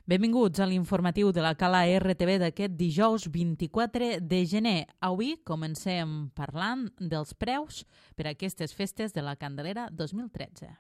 Benvinguts a l'informatiu de la Cala RTV d'aquest dijous 24 de gener. Avui comencem parlant dels preus per a aquestes festes de la Candelera 2013.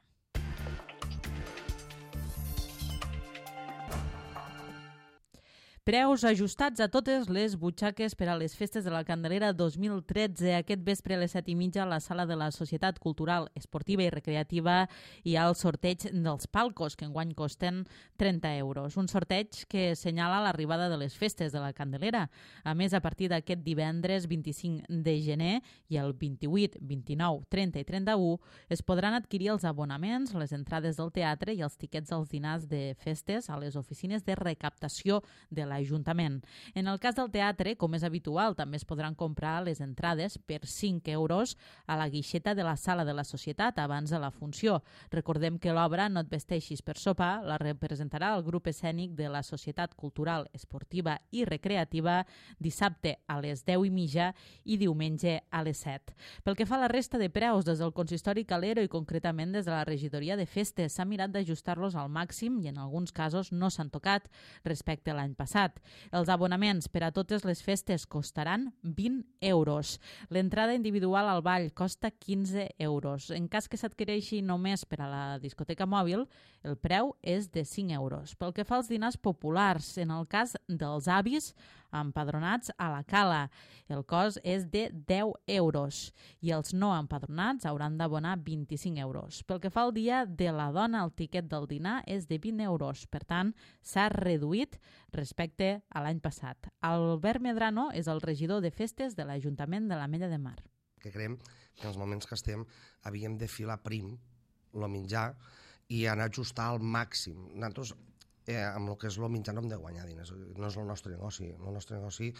Preus ajustats a totes les butxaques per a les festes de la Candelera 2013. Aquest vespre a les 7:30 a la sala de la Societat Cultural, Esportiva i Recreativa hi ha el sorteig dels palcos, que enguany costen 30 euros. Un sorteig que senyala l'arribada de les festes de la Candelera. A més, a partir d'aquest divendres 25 de gener i el 28, 29, 30 i 31 es podran adquirir els abonaments, les entrades del teatre i els tiquets als dinars de festes a les oficines de recaptació de l'Ajuntament. En el cas del teatre, com és habitual, també es podran comprar les entrades per 5 euros a la guixeta de la sala de la Societat abans de la funció. Recordem que l'obra No et vesteixis per sopar la representarà el grup escènic de la Societat Cultural, Esportiva i Recreativa dissabte a les 10:30 i diumenge a les 7. Pel que fa a la resta de preus, des del consistori Calero i concretament des de la regidoria de festes s'ha mirat d'ajustar-los al màxim i en alguns casos no s'han tocat respecte a l'any passat. Els abonaments per a totes les festes costaran 20 euros. L'entrada individual al ball costa 15 euros. En cas que s'adquireixi només per a la discoteca mòbil, el preu és de 5 euros. Pel que fa als dinars populars, en el cas dels avis empadronats a la Cala, el cost és de 10 euros i els no empadronats hauran d'abonar 25 euros. Pel que fa al dia de la dona, el tiquet del dinar és de 20 euros. Per tant, s'ha reduït respecte a l'any passat. Albert Medrano és el regidor de festes de l'Ajuntament de l'Ametlla de Mar. Que creiem que en els moments que estem havíem de filar prim el menjar i anar a ajustar al màxim. Nosaltres, amb el que és el menjar, no hem de guanyar diners. No és el nostre negoci. El nostre negoci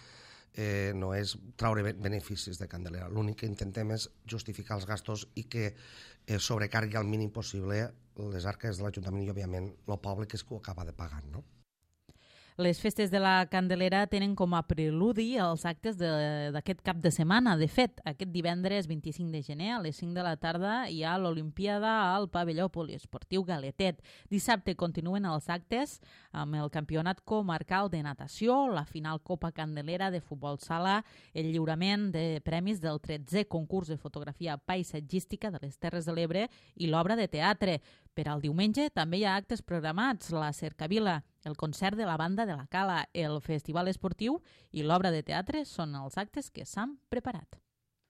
no és traure beneficis de Candelera. L'únic que intentem és justificar els gastos i que sobrecargui al mínim possible les arques de l'Ajuntament i, òbviament, el poble, que és que ho acaba de pagar, no? Les festes de la Candelera tenen com a preludi els actes d'aquest cap de setmana. De fet, aquest divendres 25 de gener a les 5 de la tarda hi ha l'Olimpiada al pavelló poliesportiu Galetet. Dissabte continuen els actes amb el campionat comarcal de natació, la final Copa Candelera de futbol sala, el lliurament de premis del 13è concurs de fotografia paisatgística de les Terres de l'Ebre i l'obra de teatre. Per al diumenge també hi ha actes programats, la Cercavila, el concert de la banda de la Cala, el festival esportiu i l'obra de teatre són els actes que s'han preparat.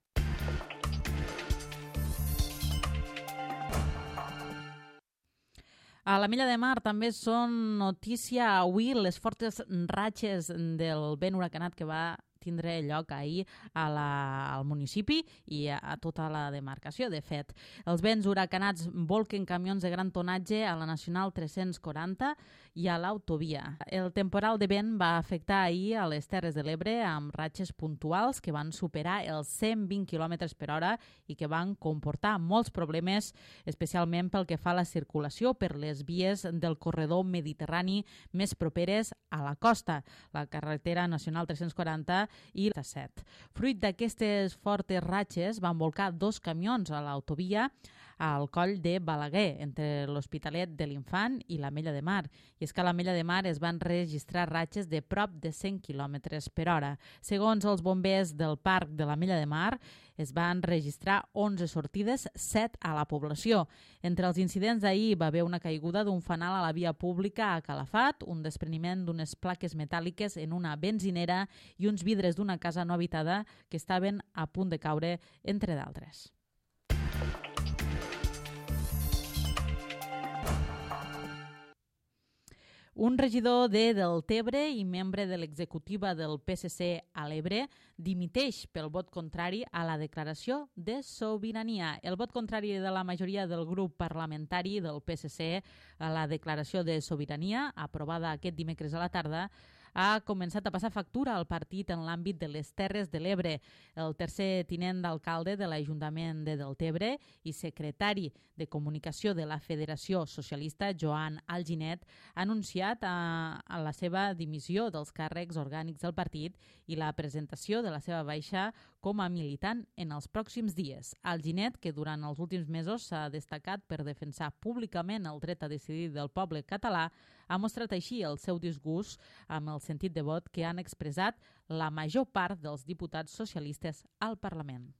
A l'Ametlla de Mar també són notícia avui les fortes ratxes del vent huracanat que va tindre lloc ahir al municipi i a tota la demarcació. De fet, els vents huracanats volquen camions de gran tonatge a la Nacional 340 i a l'autovia. El temporal de vent va afectar ahir a les Terres de l'Ebre amb ratxes puntuals que van superar els 120 km per hora i que van comportar molts problemes, especialment pel que fa a la circulació per les vies del corredor mediterrani més properes a la costa, la carretera Nacional 340 i la 7. Fruit d'aquestes fortes ratxes van volcar 2 camions a l'autovia al coll de Balaguer, entre l'Hospitalet de l'Infant i l'Ametlla de Mar. I és que a l'Ametlla de Mar es van registrar ratxes de prop de 100 km per hora. Segons els bombers del parc de l'Ametlla de Mar, es van registrar 11 sortides, 7 a la població. Entre els incidents d'ahir va haver una caiguda d'un fanal a la via pública a Calafat, un despreniment d'unes plaques metàl·liques en una benzinera i uns vidres d'una casa no habitada que estaven a punt de caure, entre d'altres. Un regidor de Deltebre i membre de l'executiva del PSC a l'Ebre dimiteix pel vot contrari a la declaració de sobirania. El vot contrari de la majoria del grup parlamentari del PSC a la declaració de sobirania, aprovada aquest dimecres a la tarda, ha començat a passar factura al partit en l'àmbit de les Terres de l'Ebre. El tercer tinent d'alcalde de l'Ajuntament de Deltebre i secretari de Comunicació de la Federació Socialista, Joan Alginet, ha anunciat a la seva dimissió dels càrrecs orgànics del partit i la presentació de la seva baixa com a militant en els pròxims dies. Alginet, que durant els últims mesos s'ha destacat per defensar públicament el dret a decidir del poble català, ha mostrat així el seu disgust amb el sentit de vot que han expressat la major part dels diputats socialistes al Parlament.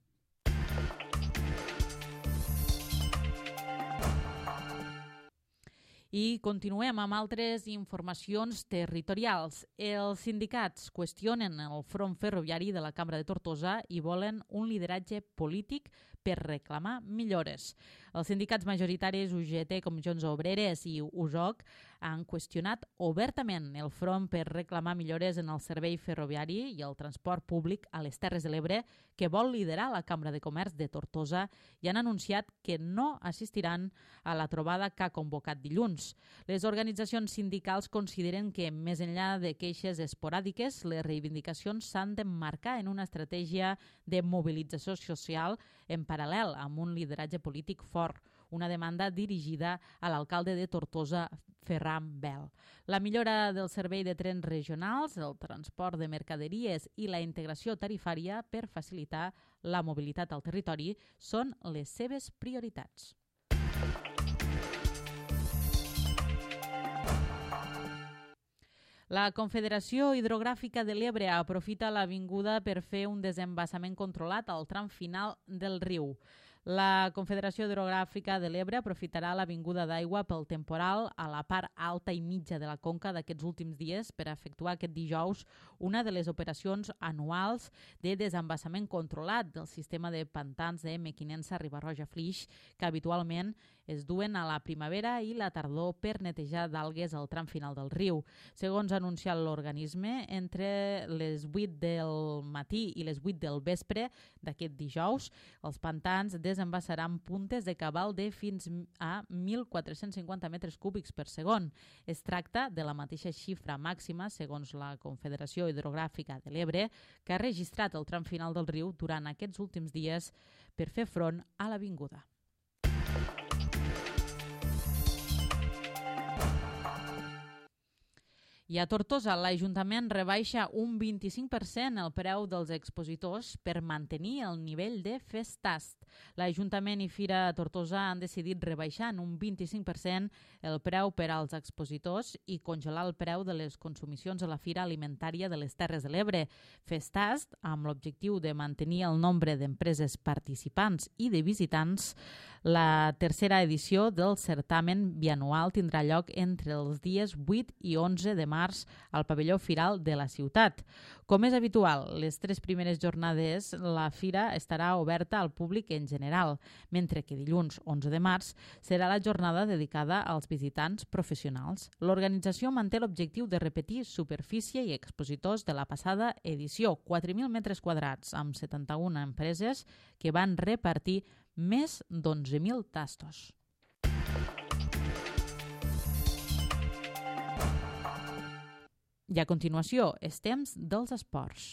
I continuem amb altres informacions territorials. Els sindicats qüestionen el front ferroviari de la Cambra de Tortosa i volen un lideratge polític per reclamar millores. Els sindicats majoritaris UGT, Comissions Obreres i USOC han qüestionat obertament el front per reclamar millores en el servei ferroviari i el transport públic a les Terres de l'Ebre que vol liderar la Cambra de Comerç de Tortosa i han anunciat que no assistiran a la trobada que ha convocat dilluns. Les organitzacions sindicals consideren que, més enllà de queixes esporàdiques, les reivindicacions s'han d'emmarcar en una estratègia de mobilització social en paral·lel amb un lideratge polític fort, una demanda dirigida a l'alcalde de Tortosa, Ferran Bel. La millora del servei de trens regionals, el transport de mercaderies i la integració tarifària per facilitar la mobilitat al territori són les seves prioritats. La Confederació Hidrogràfica de l'Ebre aprofita l'avinguda per fer un desembassament controlat al tram final del riu. La Confederació Hidrogràfica de l'Ebre aprofitarà l'avinguda d'aigua pel temporal a la part alta i mitja de la conca d'aquests últims dies per efectuar aquest dijous una de les operacions anuals de desembassament controlat del sistema de pantans de Mequinensa, Riba-roja, Flix, que habitualment es duen a la primavera i la tardor per netejar d'algues al tram final del riu. Segons ha anunciat l'organisme, entre les 8 del matí i les 8 del vespre d'aquest dijous, els pantans desembassaran puntes de cabal de fins a 1.450 metres cúbics per segon. Es tracta de la mateixa xifra màxima, segons la Confederació Hidrogràfica de l'Ebre, que ha registrat el tram final del riu durant aquests últims dies per fer front a l'avinguda. I a Tortosa, l'Ajuntament rebaixa un 25% el preu dels expositors per mantenir el nivell de festast. L'Ajuntament i Fira Tortosa han decidit rebaixar en un 25% el preu per als expositors i congelar el preu de les consumicions a la Fira Alimentària de les Terres de l'Ebre. Festast, amb l'objectiu de mantenir el nombre d'empreses participants i de visitants, la tercera edició del certamen bianual tindrà lloc entre els dies 8 i 11 de març al pavelló firal de la ciutat. Com és habitual, les 3 primeres jornades la fira estarà oberta al públic en general, mentre que dilluns 11 de març serà la jornada dedicada als visitants professionals. L'organització manté l'objectiu de repetir superfície i expositors de la passada edició, 4.000 metres quadrats, amb 71 empreses que van repartir més d'11.000 tastos. I a continuació, és temps dels esports.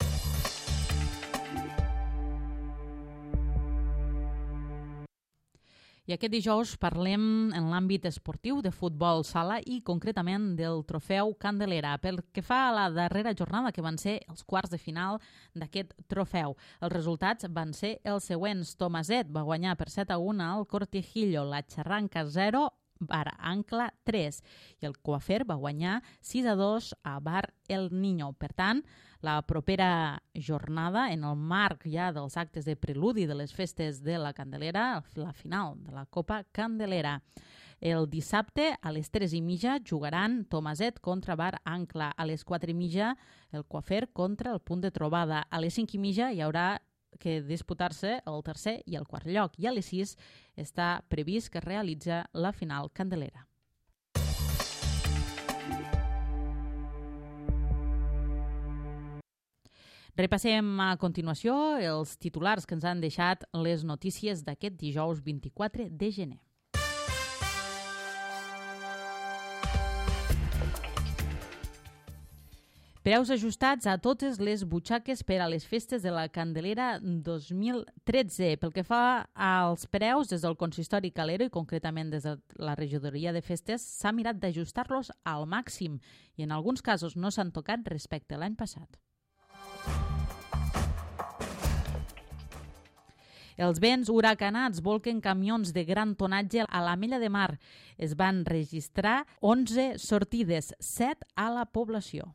I aquest dijous parlem en l'àmbit esportiu de futbol sala i concretament del trofeu Candelera. Pel que fa a la darrera jornada, que van ser els quarts de final d'aquest trofeu. Els resultats van ser els següents. Tomaset va guanyar per 7-1 al Cortijillo, la Charranca 0, Bar Ancla 3 i el Coafer va guanyar 6-2 a Bar El Niño. Per tant, la propera jornada, en el marc ja dels actes de preludi de les festes de la Candelera, la final de la Copa Candelera. El dissabte a les 3:30 jugaran Tomaset contra Bar Ancla. A les 4:30 el Coafer contra el Punt de Trobada. A les 5:30 hi haurà que disputar-se el tercer i el quart lloc i a les 6 està previst que es realitza la final Candelera. Repassem a continuació els titulars que ens han deixat les notícies d'aquest dijous 24 de gener. Preus ajustats a totes les butxaques per a les festes de la Candelera 2013. Pel que fa als preus, des del Consistori Calero i concretament des de la Regidoria de Festes, s'ha mirat d'ajustar-los al màxim i en alguns casos no s'han tocat respecte a l'any passat. Els vents huracanats volquen camions de gran tonatge a l'Ametlla de Mar. Es van registrar 11 sortides, 7 a la població.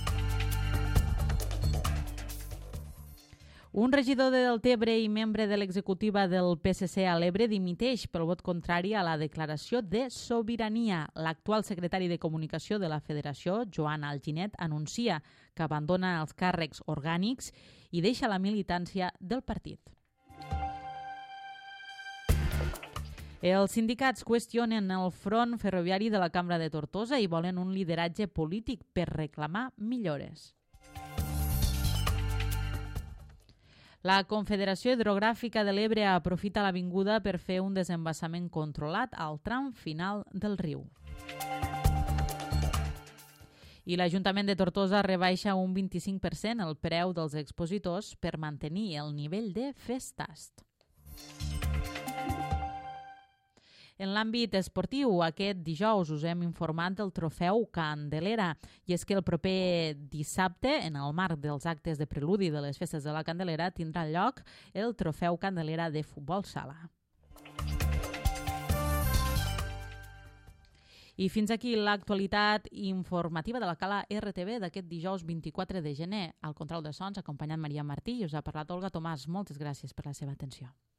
Un regidor de Deltebre i membre de l'executiva del PSC a l'Ebre dimiteix pel vot contrari a la declaració de sobirania. L'actual secretari de Comunicació de la Federació, Joan Alginet, anuncia que abandona els càrrecs orgànics i deixa la militància del partit. Els sindicats qüestionen el front ferroviari de la Cambra de Tortosa i volen un lideratge polític per reclamar millores. La Confederació Hidrogràfica de l'Ebre aprofita l'avinguda per fer un desembassament controlat al tram final del riu. I l'Ajuntament de Tortosa rebaixa un 25% el preu dels expositors per mantenir el nivell de festast. En l'àmbit esportiu, aquest dijous us hem informat del trofeu Candelera, i és que el proper dissabte, en el marc dels actes de preludi de les festes de la Candelera, tindrà lloc el trofeu Candelera de futbol sala. I fins aquí l'actualitat informativa de la Cala RTV d'aquest dijous 24 de gener. Al control de sons, acompanyant Maria Martí, i us ha parlat Olga Tomàs. Moltes gràcies per la seva atenció.